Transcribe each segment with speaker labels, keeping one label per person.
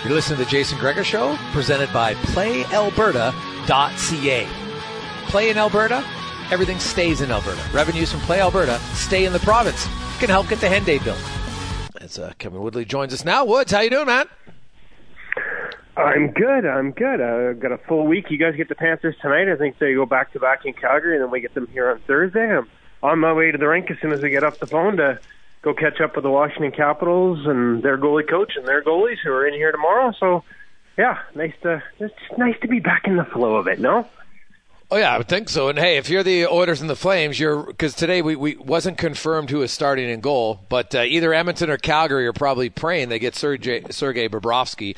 Speaker 1: You're listening to the Jason Gregor Show, presented by PlayAlberta.ca. Play in Alberta, everything stays in Alberta. Revenues from Play Alberta stay in the province. It can help get the Hen Day built. As Kevin Woodley joins us now. Woods, how you doing, man?
Speaker 2: I'm good. I've got a full week. You guys get the Panthers tonight. I think they go back-to-back in Calgary, and then we get them here on Thursday. I'm on my way to the rink as soon as we get off the phone to go catch up with the Washington Capitals and their goalie coach and their goalies who are in here tomorrow. So, yeah, it's nice to be back in the flow of it, no?
Speaker 1: Oh, yeah, I would think so. And, hey, if you're the Oilers and the Flames, because today we wasn't confirmed who is starting in goal, but either Edmonton or Calgary are probably praying they get Sergei Bobrovsky.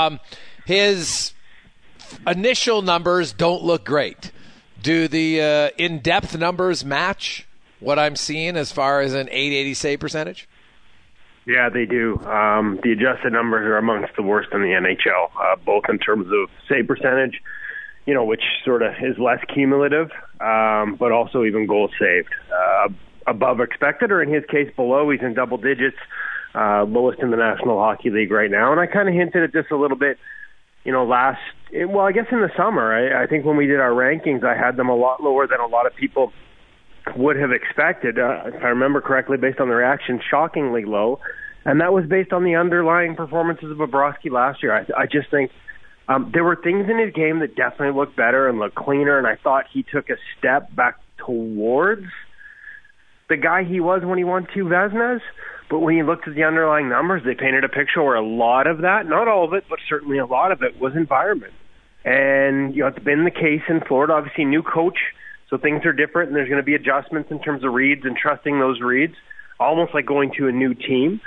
Speaker 1: His initial numbers don't look great. Do the in-depth numbers match what I'm seeing as far as an .880 save percentage?
Speaker 2: Yeah, they do. The adjusted numbers are amongst the worst in the NHL, both in terms of save percentage, which sort of is less cumulative, but also even goals saved. Above expected, or in his case below. He's in double digits, lowest in the National Hockey League right now. And I kind of hinted at this a little bit, I guess in the summer. I think when we did our rankings, I had them a lot lower than a lot of people would have expected. If I remember correctly, based on the reaction, shockingly low. And that was based on the underlying performances of Bobrovsky last year. I just think there were things in his game that definitely looked better and looked cleaner, and I thought he took a step back towards the guy he was when he won 2 Vezinas. But when you looked at the underlying numbers, they painted a picture where a lot of that, not all of it, but certainly a lot of it, was environment. And it's been the case in Florida. Obviously, new coach, so things are different, and there's going to be adjustments in terms of reads and trusting those reads, almost like going to a new team.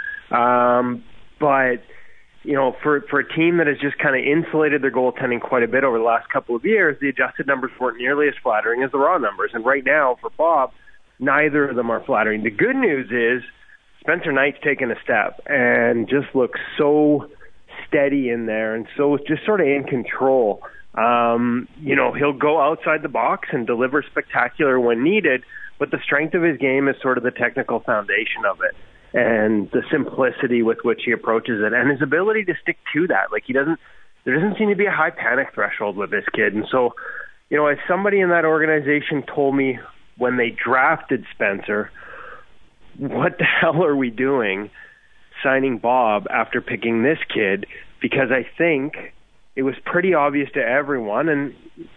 Speaker 2: But for a team that has just kind of insulated their goaltending quite a bit over the last couple of years, the adjusted numbers weren't nearly as flattering as the raw numbers. And right now, for Bob, neither of them are flattering. The good news is Spencer Knight's taken a step and just looks so steady in there and so just sort of in control. He'll go outside the box and deliver spectacular when needed, but the strength of his game is sort of the technical foundation of it and the simplicity with which he approaches it and his ability to stick to that. Like there doesn't seem to be a high panic threshold with this kid. And so, as somebody in that organization told me when they drafted Spencer, what the hell are we doing signing Bob after picking this kid? Because I think it was pretty obvious to everyone, and,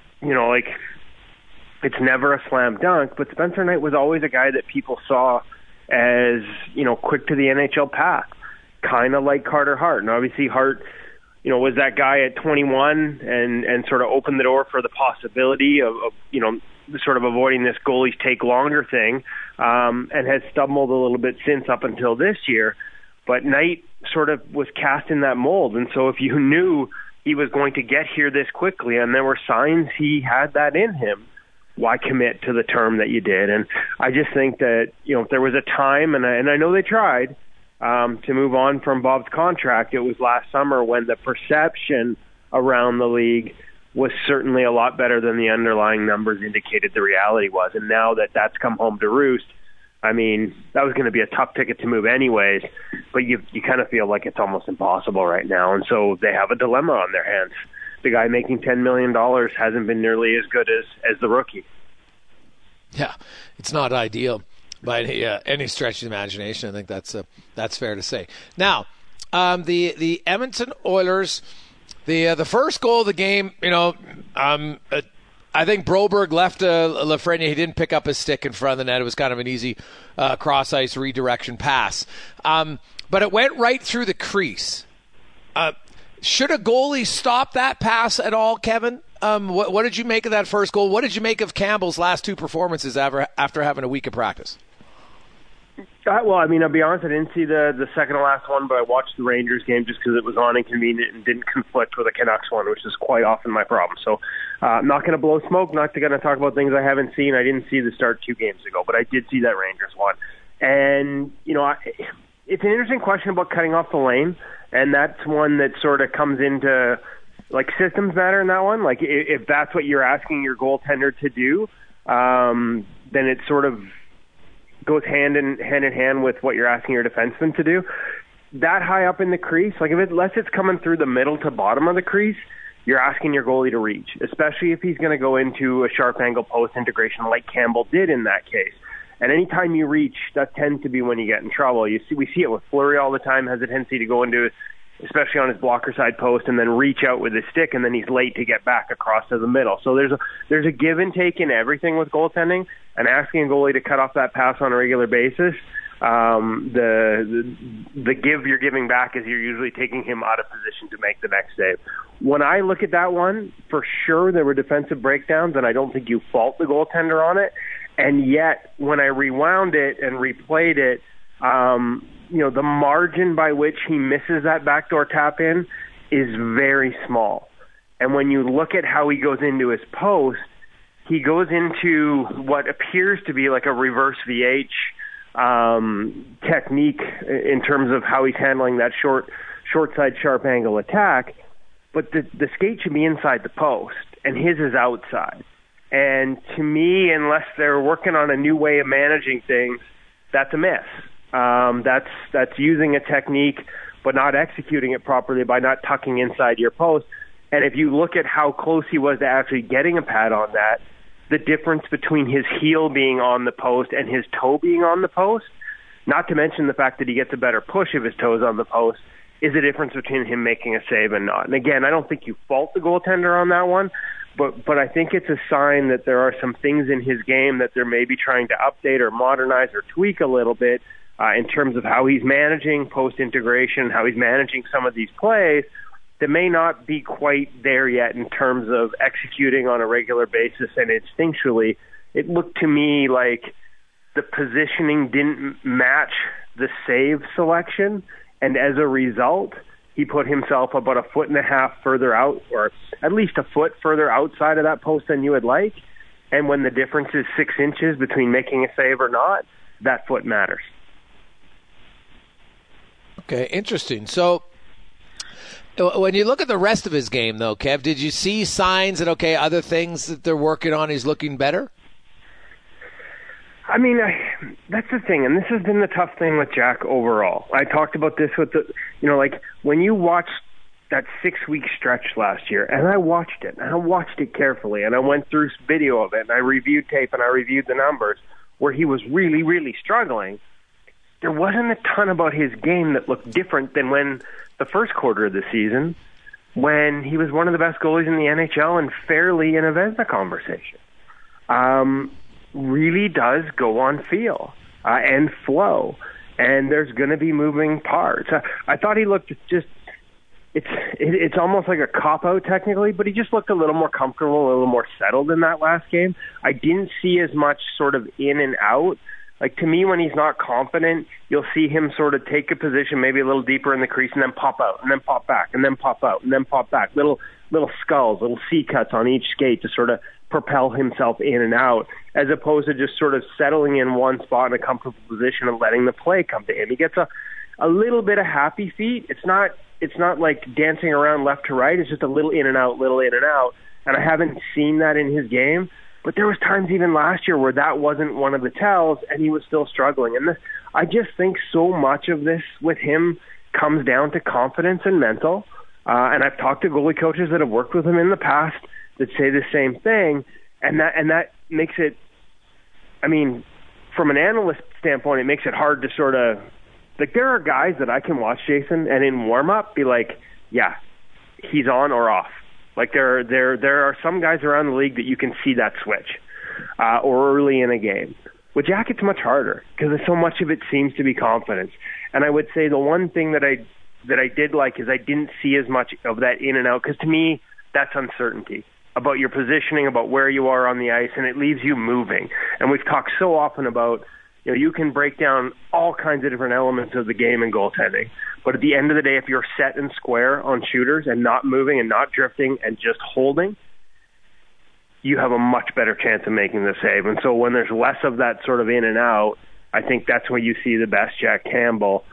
Speaker 2: it's never a slam dunk, but Spencer Knight was always a guy that people saw as, quick to the NHL path, kind of like Carter Hart. And obviously Hart, was that guy at 21 and sort of opened the door for the possibility of sort of avoiding this goalies take longer thing, and has stumbled a little bit since up until this year. But Knight sort of was cast in that mold. And so if you knew he was going to get here this quickly and there were signs he had that in him, why commit to the term that you did? And I just think that, if there was a time, and I know they tried to move on from Bob's contract, it was last summer when the perception around the league was certainly a lot better than the underlying numbers indicated the reality was. And now that that's come home to roost, I mean, that was going to be a tough ticket to move anyways, but you kind of feel like it's almost impossible right now. And so they have a dilemma on their hands. The guy making $10 million hasn't been nearly as good as the rookie.
Speaker 1: Yeah, it's not ideal by any stretch of the imagination. I think that's fair to say. Now, the Edmonton Oilers, the first goal of the game, I think Broberg left Lafreniere. He didn't pick up his stick in front of the net. It was kind of an easy cross-ice redirection pass. But it went right through the crease. Should a goalie stop that pass at all, Kevin? What did you make of that first goal? What did you make of Campbell's last 2 performances after having a week of practice?
Speaker 2: Well, I mean, I'll be honest, I didn't see the second to last one, but I watched the Rangers game just because it was on inconvenient and didn't conflict with the Canucks one, which is quite often my problem. So I'm not going to blow smoke, not going to talk about things I haven't seen. I didn't see the start 2 games ago, but I did see that Rangers one. And, it's an interesting question about cutting off the lane, and that's one that sort of comes into, like, systems matter in that one. Like, if that's what you're asking your goaltender to do, then it sort of goes hand in hand with what you're asking your defenseman to do. that high up in the crease, like unless it's coming through the middle to bottom of the crease, you're asking your goalie to reach, especially if he's going to go into a sharp angle post integration like Campbell did in that case. And anytime you reach, that tends to be when you get in trouble. We see it with Fleury all the time, has a tendency to go into, especially on his blocker side post, and then reach out with his stick, and then he's late to get back across to the middle. So there's a give and take in everything with goaltending, and asking a goalie to cut off that pass on a regular basis. The give you're giving back is you're usually taking him out of position to make the next save. When I look at that one, for sure there were defensive breakdowns, and I don't think you fault the goaltender on it. And yet, when I rewound it and replayed it, the margin by which he misses that backdoor tap in is very small. And when you look at how he goes into his post, he goes into what appears to be like a reverse VH technique in terms of how he's handling that short side sharp angle attack, but the skate should be inside the post, and his is outside. And to me, unless they're working on a new way of managing things, that's a miss. That's using a technique but not executing it properly by not tucking inside your post. And if you look at how close he was to actually getting a pad on that, the difference between his heel being on the post and his toe being on the post, not to mention the fact that he gets a better push if his toe's on the post, is the difference between him making a save and not. And again, I don't think you fault the goaltender on that one, but I think it's a sign that there are some things in his game that they're maybe trying to update or modernize or tweak a little bit in terms of how he's managing post-integration, how he's managing some of these plays that may not be quite there yet in terms of executing on a regular basis. And instinctually, it looked to me like the positioning didn't match the save selection, and as a result, he put himself about 1.5 feet further out, or at least a foot further outside of that post than you would like. And when the difference is 6 inches between making a save or not, that foot matters.
Speaker 1: Okay, interesting. So when you look at the rest of his game, though, Kev, did you see signs that, other things that they're working on, he's looking better?
Speaker 2: I mean, that's the thing, and this has been the tough thing with Jack overall. I talked about this with when you watch that 6-week stretch last year, and I watched it carefully, and I went through video of it, and I reviewed tape, and I reviewed the numbers, where he was really, really struggling. There wasn't a ton about his game that looked different than when the first quarter of the season, when he was one of the best goalies in the NHL and fairly in a Vezina conversation. Really does go on feel and flow, and there's going to be moving parts. I thought he looked just, it's almost like a cop-out technically, but he just looked a little more comfortable, a little more settled in that last game. I didn't see as much sort of in and out. Like, to me, when he's not confident, you'll see him sort of take a position maybe a little deeper in the crease and then pop out and then pop back and then pop out and then pop back. Little skulls, little C-cuts on each skate to sort of propel himself in and out, as opposed to just sort of settling in one spot in a comfortable position and letting the play come to him. He gets a little bit of happy feet. It's not like dancing around left to right. It's just a little in and out. And I haven't seen that in his game. But there was times even last year where that wasn't one of the tells, and he was still struggling. And I just think so much of this with him comes down to confidence and mental. And I've talked to goalie coaches that have worked with him in the past that say the same thing. And that makes it, I mean, from an analyst standpoint, it makes it hard to sort of, like, there are guys that I can watch, Jason, and in warm-up be like, yeah, he's on or off. Like, there are some guys around the league that you can see that switch, or early in a game. With Jack, it's much harder because so much of it seems to be confidence. And I would say the one thing that I did like is I didn't see as much of that in and out, because to me, that's uncertainty about your positioning, about where you are on the ice, and it leaves you moving. And we've talked so often about, you can break down all kinds of different elements of the game in goaltending. But at the end of the day, if you're set and square on shooters and not moving and not drifting and just holding, you have a much better chance of making the save. And so when there's less of that sort of in and out, I think that's when you see the best Jack Campbell.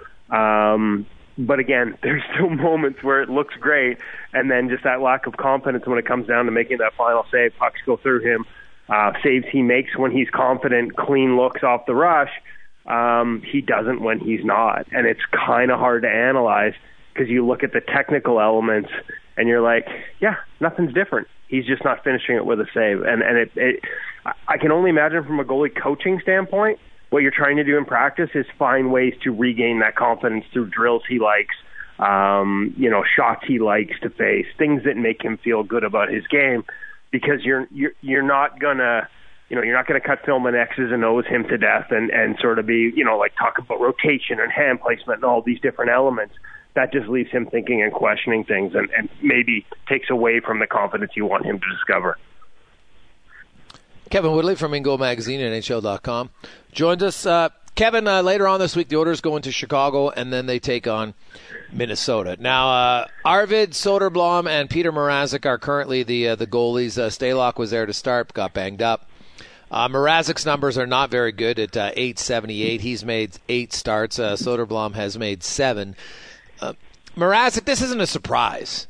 Speaker 2: But again, there's still moments where it looks great, and then just that lack of confidence when it comes down to making that final save. Pucks go through him. Saves he makes when he's confident, clean looks off the rush. He doesn't when he's not. And it's kind of hard to analyze because you look at the technical elements and you're like, yeah, nothing's different. He's just not finishing it with a save. And I can only imagine from a goalie coaching standpoint, what you're trying to do in practice is find ways to regain that confidence through drills he likes, shots he likes to face, things that make him feel good about his game, because you're not gonna cut film and X's and O's him to death and sort of be, talk about rotation and hand placement and all these different elements. That just leaves him thinking and questioning things and maybe takes away from the confidence you want him to discover.
Speaker 1: Kevin Woodley from InGoal Magazine and NHL.com joins us. Kevin, later on this week, the Oilers go into Chicago, and then they take on Minnesota. Now, Arvid Soderblom and Peter Mrazek are currently the goalies. Stalock was there to start, got banged up. Mrazek's numbers are not very good at .878. He's made 8 starts. Soderblom has made 7. Mrazek, this isn't a surprise.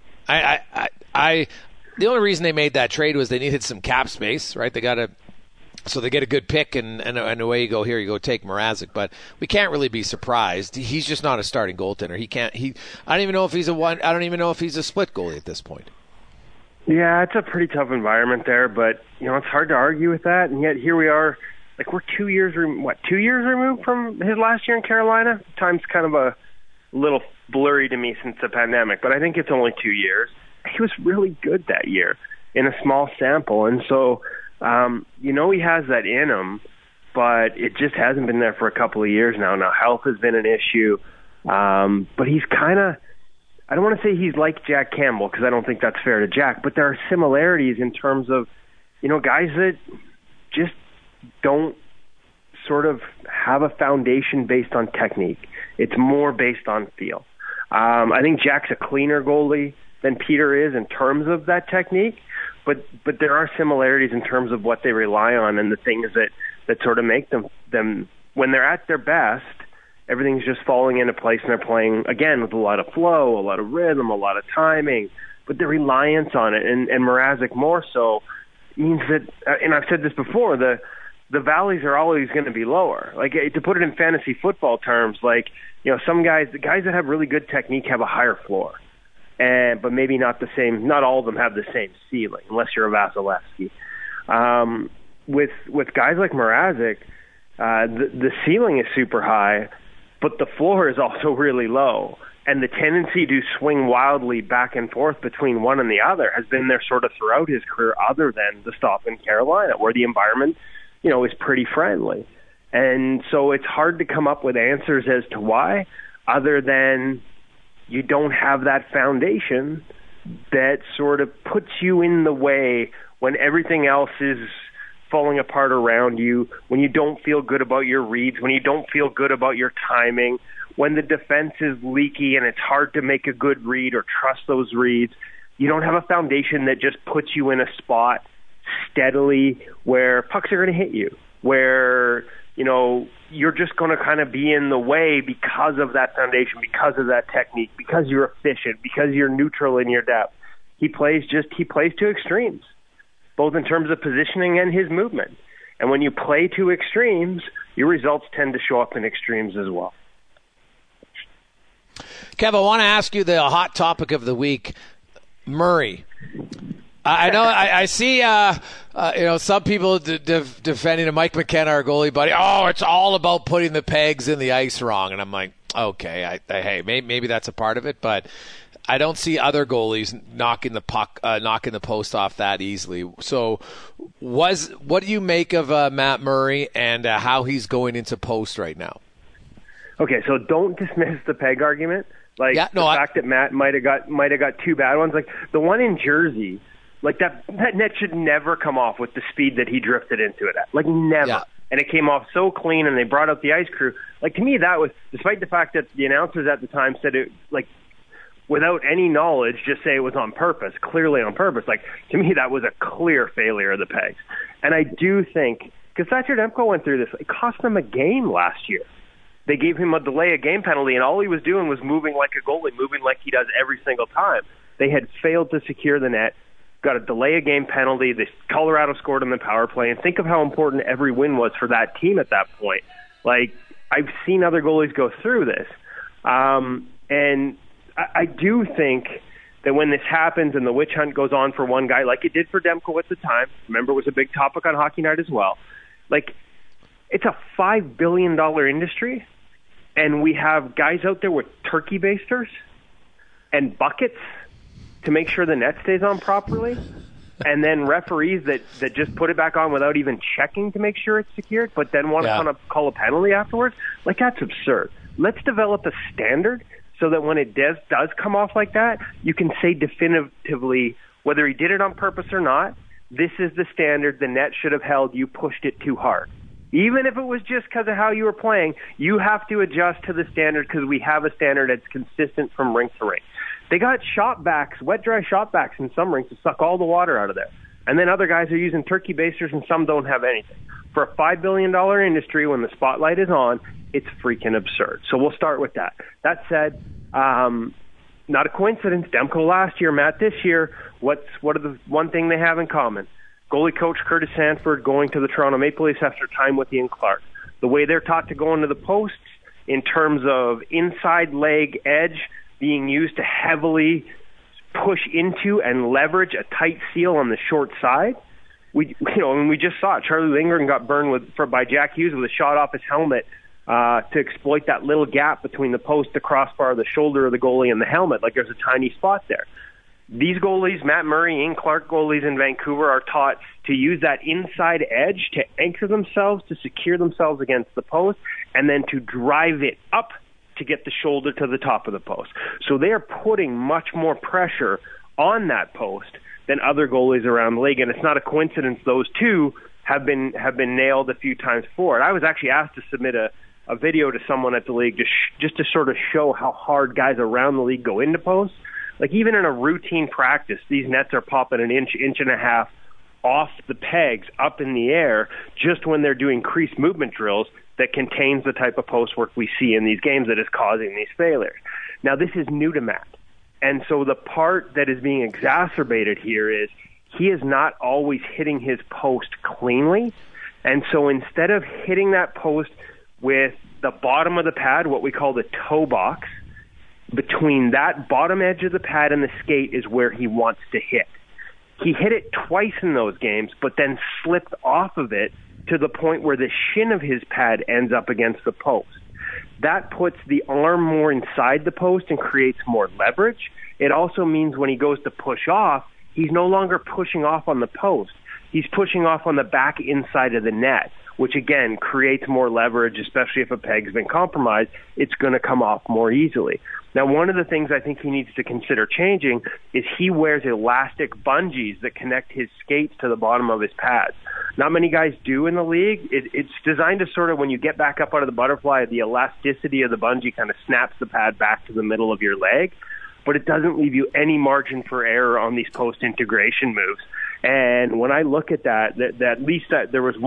Speaker 1: The only reason they made that trade was they needed some cap space, right? So they get a good pick, and away you go. Here you go, take Mrazek. But we can't really be surprised. He's just not a starting goaltender. I don't even know if he's I don't even know if he's a split goalie at this point.
Speaker 2: Yeah, it's a pretty tough environment there, but it's hard to argue with that. And yet here we are, like we're 2 years removed from his last year in Carolina. Time's kind of a little blurry to me since the pandemic, but I think it's only 2 years. He was really good that year in a small sample, and so he has that in him, but it just hasn't been there for a couple of years now. Now health has been an issue, but he's kind of, I don't want to say he's like Jack Campbell because I don't think that's fair to Jack, but there are similarities in terms of guys that just don't sort of have a foundation based on technique. It's more based on feel. I think Jack's a cleaner goalie than Peter is in terms of that technique, but there are similarities in terms of what they rely on and the things that sort of make them when they're at their best, everything's just falling into place and they're playing again with a lot of flow, a lot of rhythm, a lot of timing, but the reliance on it and Mrazek more so means that, and I've said this before, the valleys are always going to be lower. Like, to put it in fantasy football terms, some guys, the guys that have really good technique have a higher floor. But maybe not the same. Not all of them have the same ceiling, unless you're a Vasilevsky. With guys like Mrazek, the ceiling is super high, but the floor is also really low, and the tendency to swing wildly back and forth between one and the other has been there sort of throughout his career, other than the stop in Carolina, where the environment, is pretty friendly, and so it's hard to come up with answers as to why, other than you don't have that foundation that sort of puts you in the way when everything else is falling apart around you, when you don't feel good about your reads, when you don't feel good about your timing, when the defense is leaky and it's hard to make a good read or trust those reads. You don't have a foundation that just puts you in a spot steadily where pucks are going to hit you, where you're just going to kind of be in the way because of that foundation, because of that technique, because you're efficient, because you're neutral in your depth. He plays to extremes, both in terms of positioning and his movement. And when you play to extremes, your results tend to show up in extremes as well.
Speaker 1: Kev, I want to ask you the hot topic of the week, Murray. I know I see some people defending Mike McKenna, our goalie buddy. Oh, it's all about putting the pegs in the ice wrong, and I'm like, okay, hey, maybe that's a part of it, but I don't see other goalies knocking the puck, knocking the post off that easily. So, what do you make of Matt Murray and how he's going into post right now?
Speaker 2: Okay, so don't dismiss the peg argument. Fact that Matt might have got 2 bad ones, like the one in Jersey. Like that net should never come off with the speed that he drifted into it at. Like, never. Yeah. And it came off so clean, and they brought out the ice crew. Like, to me, that was, despite the fact that the announcers at the time said it, like, without any knowledge, just say it was on purpose, clearly on purpose. Like, to me, that was a clear failure of the pegs. And I do think, because Thatcher Demko went through this, it cost them a game last year. They gave him a delay of game penalty, and all he was doing was moving like a goalie, moving like he does every single time. They had failed to secure the net, got a delay of game penalty. Colorado scored on the power play, and think of how important every win was for that team at that point. Like, I've seen other goalies go through this. And I do think that when this happens and the witch hunt goes on for one guy, like it did for Demko at the time, remember it was a big topic on Hockey Night as well, like, it's a $5 billion industry, and we have guys out there with turkey basters and buckets to make sure the net stays on properly, and then referees that just put it back on without even checking to make sure it's secured, but then want to call a penalty afterwards. Like, that's absurd. Let's develop a standard so that when it does come off like that, you can say definitively whether he did it on purpose or not, this is the standard, the net should have held, you pushed it too hard. Even if it was just because of how you were playing, you have to adjust to the standard because we have a standard that's consistent from rink to rink. They got shot backs, wet dry shot backs in some rinks to suck all the water out of there. And then other guys are using turkey basters and some don't have anything. For a $5 billion industry, when the spotlight is on, it's freaking absurd. So we'll start with that. That said, not a coincidence. Demko last year, Matt this year. What are the one thing they have in common? Goalie coach Curtis Sanford going to the Toronto Maple Leafs after time with Ian Clark. The way they're taught to go into the posts in terms of inside leg edge being used to heavily push into and leverage a tight seal on the short side. We just saw it. Charlie Lindgren got burned by Jack Hughes with a shot off his helmet to exploit that little gap between the post, the crossbar, the shoulder of the goalie, and the helmet. Like, there's a tiny spot there. These goalies, Matt Murray, Ian Clark goalies in Vancouver, are taught to use that inside edge to anchor themselves, to secure themselves against the post, and then to drive it up to get the shoulder to the top of the post. So they are putting much more pressure on that post than other goalies around the league, and it's not a coincidence those two have been nailed a few times before. And I was actually asked to submit a video to someone at the league just to sort of show how hard guys around the league go into posts. Like, even in a routine practice, these nets are popping an inch and a half off the pegs up in the air just when they're doing crease movement drills that contains the type of post work we see in these games that is causing these failures. Now, this is new to Matt. And so the part that is being exacerbated here is he is not always hitting his post cleanly. And so instead of hitting that post with the bottom of the pad, what we call the toe box, between that bottom edge of the pad and the skate is where he wants to hit. He hit it twice in those games, but then slipped off of it to the point where the shin of his pad ends up against the post. That puts the arm more inside the post and creates more leverage. It also means when he goes to push off, he's no longer pushing off on the post. He's pushing off on the back inside of the net, which again creates more leverage, especially if a peg's been compromised. It's going to come off more easily. Now, one of the things I think he needs to consider changing is he wears elastic bungees that connect his skates to the bottom of his pads. Not many guys do in the league. It's designed to sort of, when you get back up out of the butterfly, the elasticity of the bungee kind of snaps the pad back to the middle of your leg, but it doesn't leave you any margin for error on these post-integration moves. And when I look at that at least there was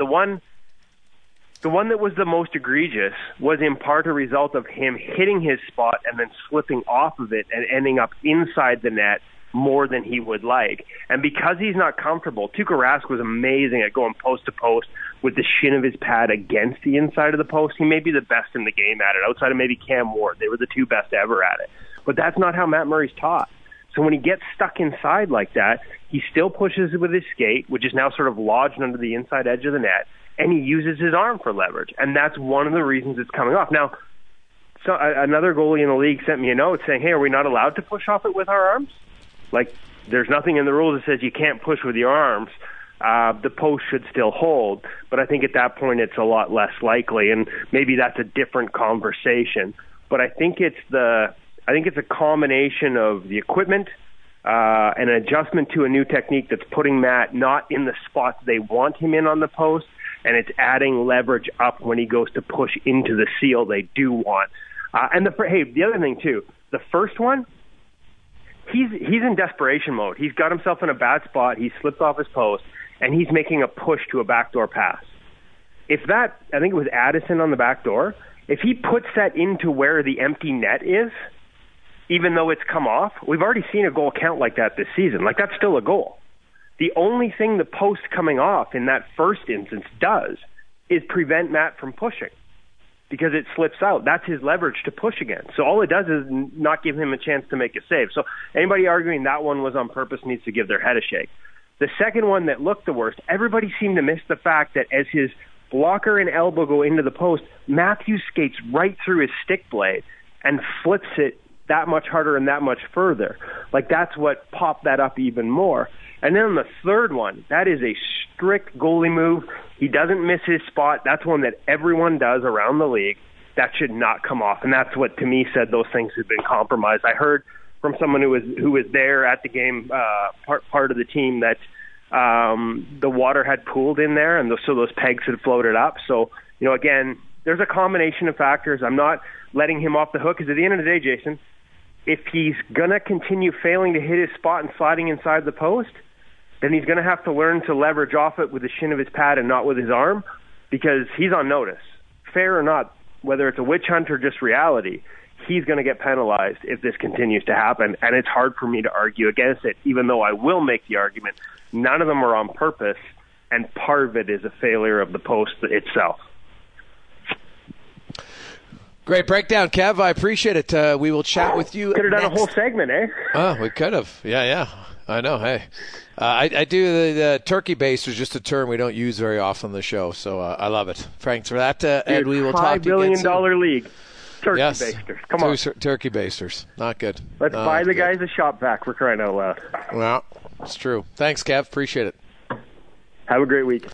Speaker 2: the one that was the most egregious was in part a result of him hitting his spot and then slipping off of it and ending up inside the net more than he would like. And because he's not comfortable, Tuukka Rask was amazing at going post to post with the shin of his pad against the inside of the post. He may be the best in the game at it, outside of maybe Cam Ward. They were the two best ever at it. But that's not how Matt Murray's taught. So when he gets stuck inside like that, he still pushes it with his skate, which is now sort of lodged under the inside edge of the net, and he uses his arm for leverage. And that's one of the reasons it's coming off. Now, so another goalie in the league sent me a note saying, hey, are we not allowed to push off it with our arms? Like, there's nothing in the rules that says you can't push with your arms. The post should still hold. But I think at that point it's a lot less likely, and maybe that's a different conversation. But I think it's a combination of the equipment, an adjustment to a new technique that's putting Matt not in the spots they want him in on the post, and it's adding leverage up when he goes to push into the seal they do want. And the other thing too, the first one, he's in desperation mode. He's got himself in a bad spot. He slipped off his post, and he's making a push to a backdoor pass. If that, I think it was Addison on the back door, if he puts that into where the empty net is, even though it's come off, we've already seen a goal count like that this season. Like, that's still a goal. The only thing the post coming off in that first instance does is prevent Matt from pushing. because it slips out. That's his leverage to push against. So all it does is not give him a chance to make a save. So anybody arguing that one was on purpose needs to give their head a shake. The second one that looked the worst, everybody seemed to miss the fact that as his blocker and elbow go into the post, Matthews skates right through his stick blade and flips it that much harder and that much further. Like, that's what popped that up even more. And then on the third one, that is a strict goalie move. He doesn't miss his spot. That's one that everyone does around the league. That should not come off. And that's what, to me, said those things had been compromised. I heard from someone who was there at the game, part of the team, that the water had pooled in there, and so those pegs had floated up. So, again, there's a combination of factors. I'm not letting him off the hook, because at the end of the day, Jason, if he's going to continue failing to hit his spot and sliding inside the post, then he's going to have to learn to leverage off it with the shin of his pad and not with his arm, because he's on notice. Fair or not, whether it's a witch hunt or just reality, he's going to get penalized if this continues to happen, and it's hard for me to argue against it, even though I will make the argument. None of them are on purpose, and part of it is a failure of the post itself.
Speaker 1: Great breakdown, Kev. I appreciate it. We will chat with you.
Speaker 2: Could have done
Speaker 1: next.
Speaker 2: a whole segment, eh?
Speaker 1: Oh, we could have. Yeah. I know. Hey, I do the turkey base is just a term we don't use very often on the show, so I love it. Thanks for that, and we will talk to you again soon.
Speaker 2: $5 billion league. Turkey basters. Come on.
Speaker 1: Turkey basters. Not good.
Speaker 2: Let's buy the guys a shop vac. We're crying out loud.
Speaker 1: Well, it's true. Thanks, Kev. Appreciate it.
Speaker 2: Have a great week.